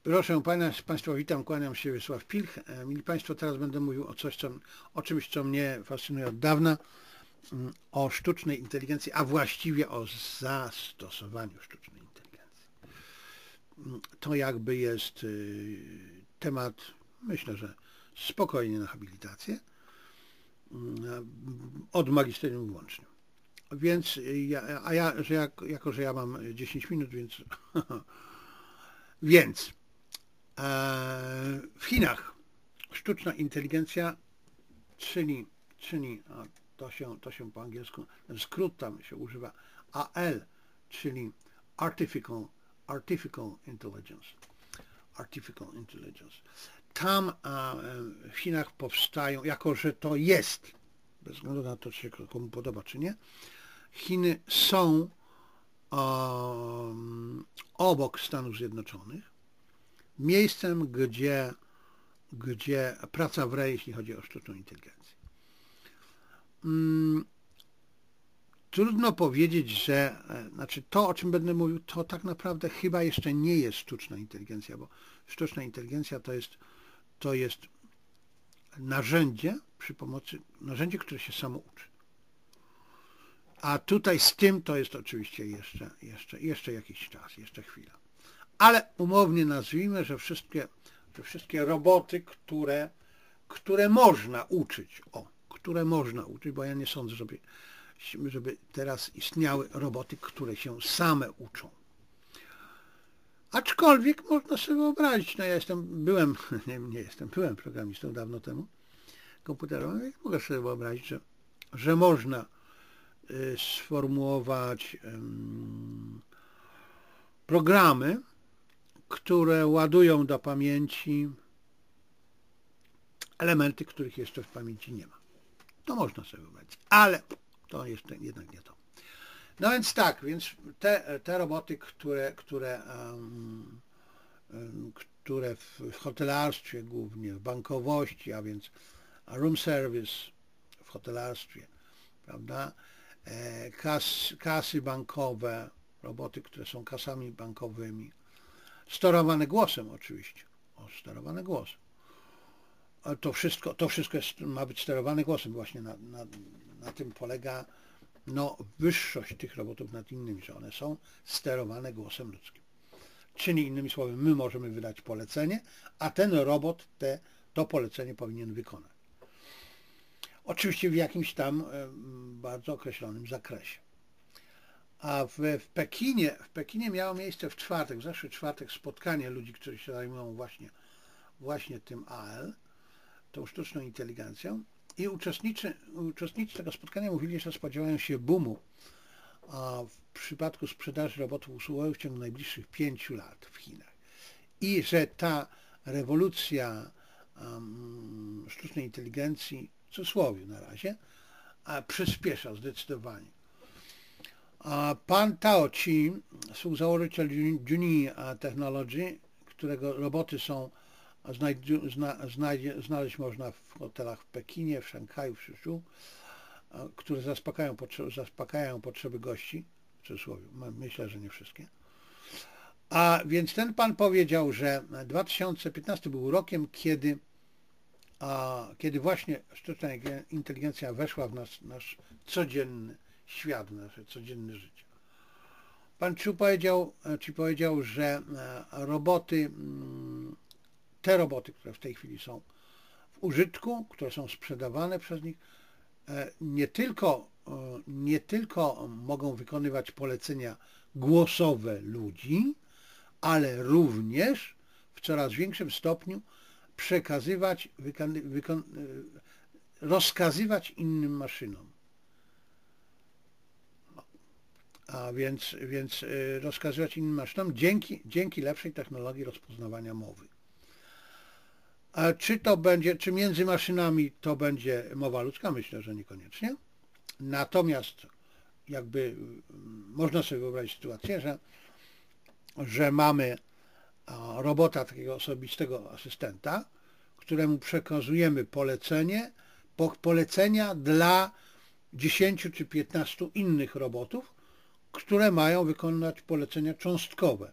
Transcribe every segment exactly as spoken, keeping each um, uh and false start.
Proszę Pana, Państwa, witam, kłaniam się, Wiesław Pilch. Mili Państwo, teraz będę mówił o coś, co, o czymś, co mnie fascynuje od dawna, o sztucznej inteligencji, a właściwie o zastosowaniu sztucznej inteligencji. To jakby jest temat, myślę, że spokojnie na habilitację, od magisterium włącznie. Więc, ja, a ja, że jak, jako że ja mam dziesięć minut, więc... Więc w Chinach sztuczna inteligencja, czyli, czyli to, się, to się po angielsku, skrót tam się używa A L, czyli Artificial, Artificial Intelligence. Artificial Intelligence. Tam w Chinach powstają, jako że to jest, bez względu na to, czy się komu podoba, czy nie, Chiny są um, obok Stanów Zjednoczonych miejscem, gdzie, gdzie praca w re, jeśli chodzi o sztuczną inteligencję. Hmm, trudno powiedzieć, że znaczy to, o czym będę mówił, to tak naprawdę chyba jeszcze nie jest sztuczna inteligencja, bo sztuczna inteligencja to jest, to jest narzędzie przy pomocy, narzędzie, które się samo uczy. A tutaj z tym to jest oczywiście jeszcze, jeszcze, jeszcze jakiś czas, jeszcze chwila. Ale umownie nazwijmy, że wszystkie, że wszystkie roboty, które, które można uczyć, o, które można uczyć, bo ja nie sądzę, żeby, żeby teraz istniały roboty, które się same uczą. Aczkolwiek można sobie wyobrazić, no ja jestem, byłem, nie, nie jestem, byłem programistą dawno temu, komputerowym, mogę sobie wyobrazić, że, że można sformułować um, programy, które ładują do pamięci elementy, których jeszcze w pamięci nie ma. To można sobie wyobrazić, ale to jeszcze jednak nie to. No więc tak, więc te, te roboty, które, które, um, um, które w hotelarstwie głównie, w bankowości, a więc room service w hotelarstwie, prawda, Kas, kasy bankowe, roboty, które są kasami bankowymi, sterowane głosem oczywiście, o, sterowane głosem. To wszystko, to wszystko jest, ma być sterowane głosem, właśnie na, na, na tym polega no, wyższość tych robotów nad innymi, że one są sterowane głosem ludzkim. Czyli innymi słowy, my możemy wydać polecenie, a ten robot te, to polecenie powinien wykonać. Oczywiście w jakimś tam bardzo określonym zakresie. A w, w Pekinie, w Pekinie miało miejsce w czwartek, w zeszły czwartek spotkanie ludzi, którzy się zajmują właśnie, właśnie tym A L, tą sztuczną inteligencją, i uczestnicy, uczestnicy tego spotkania mówili, że spodziewają się boomu a w przypadku sprzedaży robotów usługowych w ciągu najbliższych pięciu lat w Chinach. I że ta rewolucja um, sztucznej inteligencji, w cudzysłowie na razie, a przyspiesza zdecydowanie. A pan Tao Chi, współzałożyciel Juni Technology, którego roboty są znaleźć można w hotelach w Pekinie, w Szanghaju, w Suzhou, które zaspokajają potrzeby, zaspokajają potrzeby gości, w cudzysłowie, myślę, że nie wszystkie. A więc ten pan powiedział, że dwa tysiące piętnasty był rokiem, kiedy, a, kiedy właśnie sztuczna inteligencja weszła w nasz, nasz codzienny świat, w nasze codzienne życie. Pan Chu powiedział, czy powiedział, że roboty, te roboty, które w tej chwili są w użytku, które są sprzedawane przez nich, nie tylko, nie tylko mogą wykonywać polecenia głosowe ludzi, ale również w coraz większym stopniu przekazywać, wykon, wykon, rozkazywać innym maszynom. No. A więc, więc rozkazywać innym maszynom dzięki, dzięki lepszej technologii rozpoznawania mowy. A czy to będzie, czy między maszynami to będzie mowa ludzka? Myślę, że niekoniecznie. Natomiast jakby można sobie wyobrazić sytuację, że, że mamy robota, takiego osobistego asystenta, któremu przekazujemy polecenie, polecenia dla dziesięciu czy piętnastu innych robotów, które mają wykonać polecenia cząstkowe.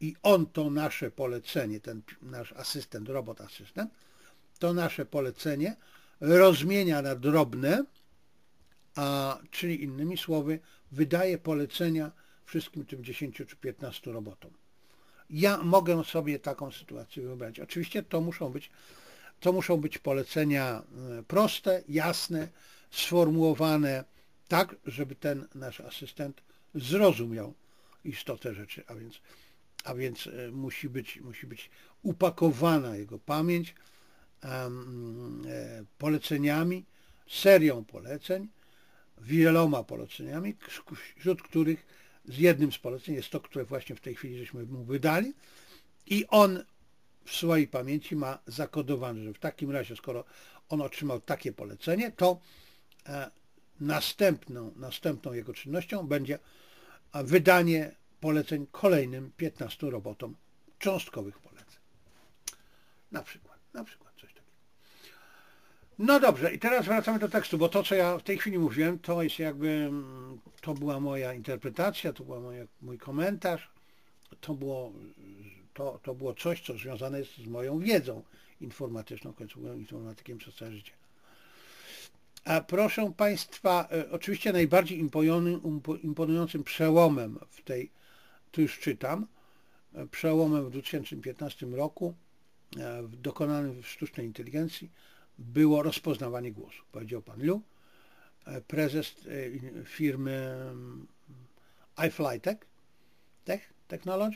i on to nasze polecenie, ten nasz asystent, robot asystent, to nasze polecenie rozmienia na drobne, a czyli innymi słowy wydaje polecenia wszystkim tym dziesięciu czy piętnastu robotom. Ja mogę sobie taką sytuację wyobrazić. Oczywiście to muszą być, to muszą być polecenia proste, jasne, sformułowane tak, żeby ten nasz asystent zrozumiał istotę rzeczy, a więc, a więc musi być, musi być upakowana jego pamięć um, poleceniami, serią poleceń, wieloma poleceniami, wśród których z jednym z poleceń jest to, które właśnie w tej chwili żeśmy mu wydali i on w swojej pamięci ma zakodowane, że w takim razie, skoro on otrzymał takie polecenie, to e, następną, następną jego czynnością będzie wydanie poleceń kolejnym piętnastu robotom cząstkowych poleceń. Na przykład, na przykład coś takiego. No dobrze, i teraz wracamy do tekstu, bo to, co ja w tej chwili mówiłem, to jest jakby, to była moja interpretacja, to był mój komentarz, to było, to, to było coś, co związane jest z moją wiedzą informatyczną, końcową informatykiem przez całe życie. A proszę Państwa, oczywiście najbardziej imponującym przełomem w tej, tu już czytam, przełomem w dwa tysiące piętnastym roku dokonanym w sztucznej inteligencji było rozpoznawanie głosu. Powiedział pan Liu, prezes firmy iFlyTech Tech Technology.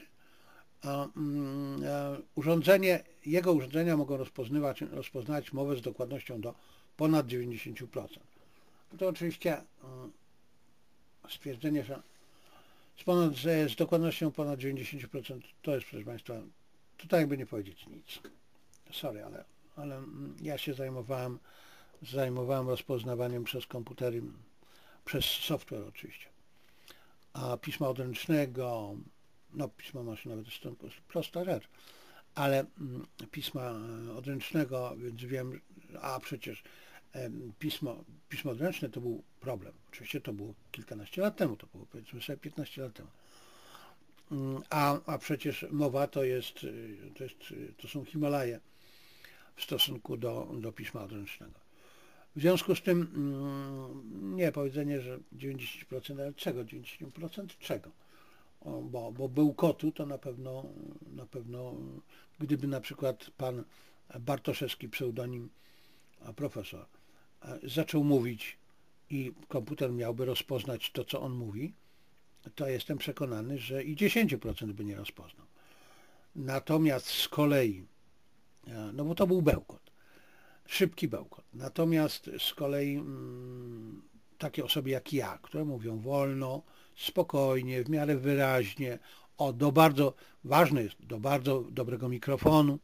Urządzenie, jego urządzenia mogą rozpoznawać, rozpoznać mowę z dokładnością do ponad dziewięćdziesiąt procent. To oczywiście stwierdzenie, że z, ponad, z dokładnością ponad dziewięćdziesiąt procent to jest, proszę Państwa, tutaj jakby nie powiedzieć nic. Sorry, ale, ale ja się zajmowałem, zajmowałem rozpoznawaniem przez komputery, przez software oczywiście. A pisma odręcznego, no pisma maszynowe to jest prosta rzecz, ale pisma odręcznego, więc wiem, a przecież pismo, pismo odręczne to był problem. Oczywiście to było kilkanaście lat temu, to było powiedzmy sobie piętnaście lat temu. A, a przecież mowa to jest, to jest, to są Himalaje w stosunku do, do pisma odręcznego. W związku z tym nie, powiedzenie, że dziewięćdziesiąt procent, ale czego dziewięćdziesiąt procent? Czego? O, bo, bo bełkotu to na pewno, na pewno, gdyby na przykład pan Bartoszewski, pseudonim profesor, zaczął mówić i komputer miałby rozpoznać to, co on mówi, to jestem przekonany, że i dziesięć procent by nie rozpoznał. Natomiast z kolei, no bo to był bełkot, szybki bełkot, natomiast z kolei mm, takie osoby jak ja, które mówią wolno, spokojnie, w miarę wyraźnie, o, do bardzo, ważne jest, do bardzo dobrego mikrofonu,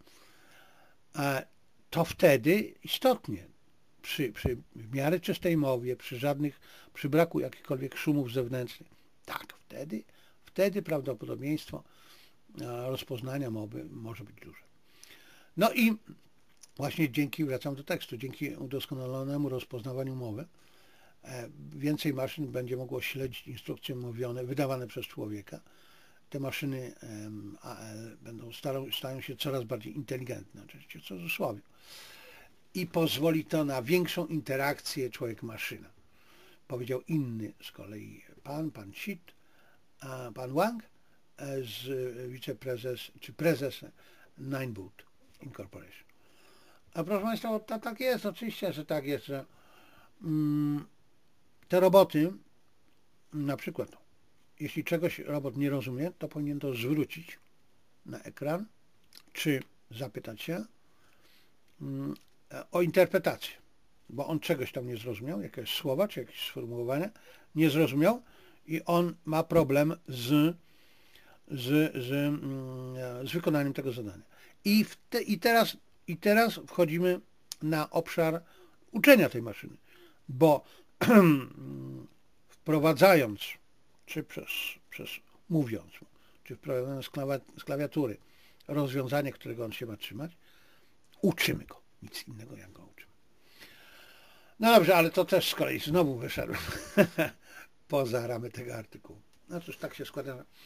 to wtedy istotnie, przy, przy w miarę czystej mowie, przy żadnych, przy braku jakichkolwiek szumów zewnętrznych, tak, wtedy, wtedy prawdopodobieństwo rozpoznania mowy może być duże. No i właśnie dzięki, wracam do tekstu, dzięki udoskonalonemu rozpoznawaniu mowy, więcej maszyn będzie mogło śledzić instrukcje mówione, wydawane przez człowieka. Te maszyny A L będą starą, stają się coraz bardziej inteligentne, oczywiście w cudzysłowie. I pozwoli to na większą interakcję człowiek-maszyna. Powiedział inny z kolei pan, pan Sit, a pan Wang, z wiceprezes, czy prezes Nineboot Incorporation. A proszę Państwa, to tak jest, oczywiście, że tak jest, że mm, te roboty, na przykład, jeśli czegoś robot nie rozumie, to powinien to zwrócić na ekran, czy zapytać się mm, o interpretację, bo on czegoś tam nie zrozumiał, jakieś słowa, czy jakieś sformułowania nie zrozumiał i on ma problem z, z, z, mm, z wykonaniem tego zadania. I, w te, i, teraz, I teraz wchodzimy na obszar uczenia tej maszyny, bo wprowadzając, czy przez, przez mówiąc, czy wprowadzając z klawiatury rozwiązanie, którego on się ma trzymać, uczymy go. Nic innego jak go uczymy. No dobrze, ale to też z kolei znowu wyszedłem poza ramy tego artykułu. No cóż, tak się składa, że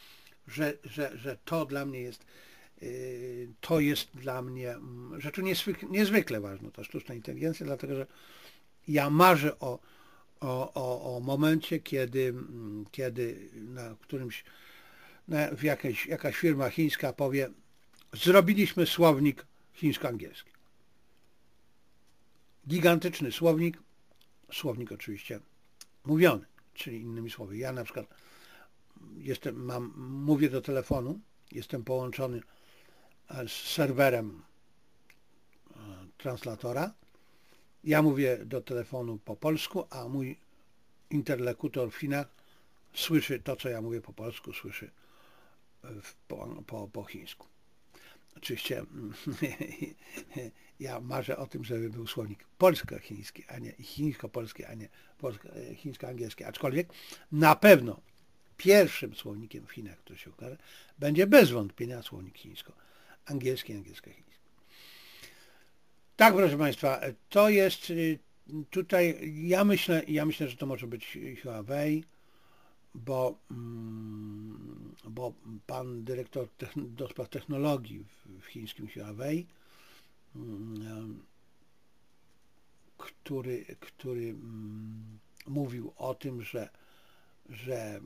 że, że, że to dla mnie jest, to jest dla mnie rzeczą niezwykle, niezwykle ważną, ta sztuczna inteligencja, dlatego że ja marzę o, o, o, o momencie, kiedy, kiedy na którymś, na, w jakiejś, jakaś firma chińska powie, zrobiliśmy słownik chińsko-angielski. Gigantyczny słownik, słownik oczywiście mówiony, czyli innymi słowy. Ja na przykład jestem, mam, mówię do telefonu, jestem połączony z serwerem translatora. Ja mówię do telefonu po polsku, a mój interlokutor w Chinach słyszy to, co ja mówię po polsku, słyszy po, po, po chińsku. Oczywiście ja marzę o tym, żeby był słownik polsko-chiński, a nie chińsko-polski, a nie chińsko-angielski. Aczkolwiek na pewno pierwszym słownikiem w Chinach, który się ukaże, będzie bez wątpienia słownik chińsko-angielski, angielsko-chiński. Tak, proszę Państwa, to jest tutaj, ja myślę, ja myślę, że to może być Huawei, bo, bo pan dyrektor do spraw technologii w chińskim Huawei, który, który mówił o tym, że, że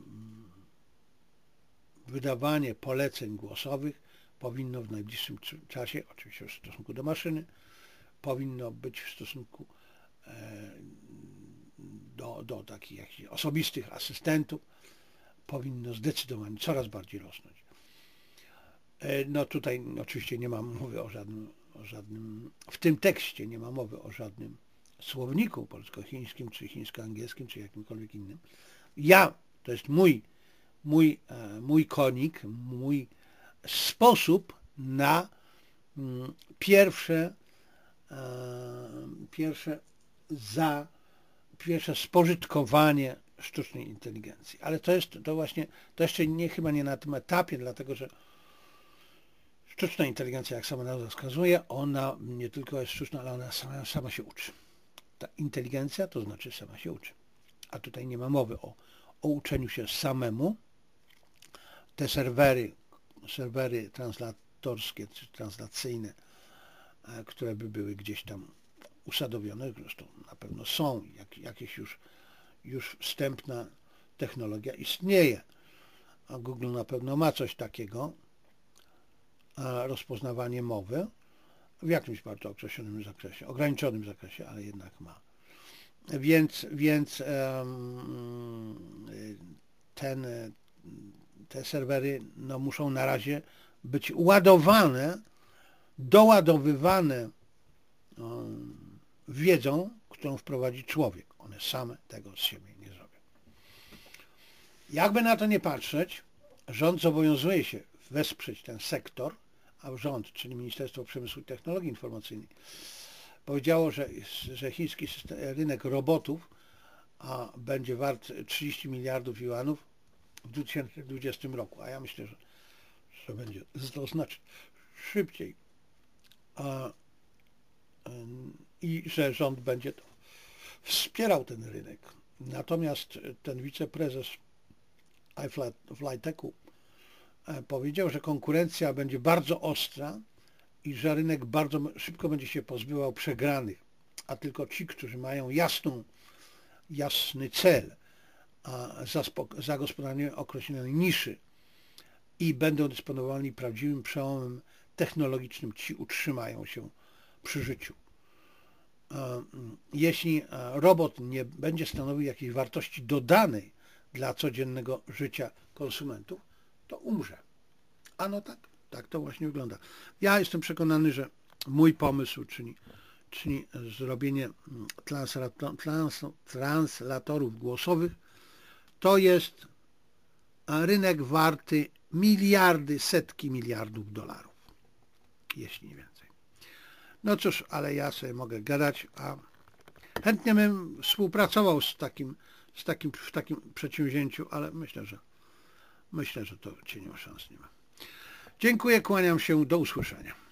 wydawanie poleceń głosowych powinno w najbliższym czasie, oczywiście w stosunku do maszyny, powinno być w stosunku do, do takich jakichś osobistych asystentów, powinno zdecydowanie coraz bardziej rosnąć. No tutaj oczywiście nie ma mowy o żadnym, o żadnym, w tym tekście nie ma mowy o żadnym słowniku polsko-chińskim, czy chińsko-angielskim, czy jakimkolwiek innym. Ja, to jest mój, mój, mój konik, mój sposób na pierwsze, pierwsze za, pierwsze spożytkowanie sztucznej inteligencji. Ale to jest to właśnie, to jeszcze nie, chyba nie na tym etapie, dlatego że sztuczna inteligencja, jak sama nazwa wskazuje, ona nie tylko jest sztuczna, ale ona sama, sama się uczy. Ta inteligencja to znaczy sama się uczy. A tutaj nie ma mowy o, o uczeniu się samemu. Te serwery, serwery translatorskie czy translacyjne, które by były gdzieś tam usadowione, zresztą na pewno są, jak, jakieś już, już wstępna technologia istnieje. A Google na pewno ma coś takiego, rozpoznawanie mowy w jakimś bardzo określonym zakresie, ograniczonym zakresie, ale jednak ma. Więc, więc ten, te serwery no, muszą na razie być ładowane, doładowywane wiedzą, którą wprowadzi człowiek. One same tego z siebie nie zrobią. Jakby na to nie patrzeć, rząd zobowiązuje się wesprzeć ten sektor, a rząd, czyli Ministerstwo Przemysłu i Technologii Informacyjnej, powiedziało, że, że chiński system, rynek robotów a będzie wart trzydzieści miliardów juanów w dwa tysiące dwudziestym roku, a ja myślę, że, że będzie to znacznie szybciej a, i że rząd będzie to wspierał ten rynek. Natomiast ten wiceprezes iFlytechu powiedział, że konkurencja będzie bardzo ostra i że rynek bardzo szybko będzie się pozbywał przegranych, a tylko ci, którzy mają jasną, jasny cel, a zagospodarowanie określonej niszy i będą dysponowali prawdziwym przełomem technologicznym, ci utrzymają się przy życiu. Jeśli robot nie będzie stanowił jakiejś wartości dodanej dla codziennego życia konsumentów, to umrze. A no tak, tak to właśnie wygląda. Ja jestem przekonany, że mój pomysł, czyli, czyli zrobienie trans, translatorów głosowych, to jest rynek warty miliardy, setki miliardów dolarów, jeśli nie więcej. No cóż, ale ja sobie mogę gadać, a chętnie bym współpracował z takim, z takim, w takim przedsięwzięciu, ale myślę, że myślę, że to cienia szans nie ma. Dziękuję, kłaniam się, do usłyszenia.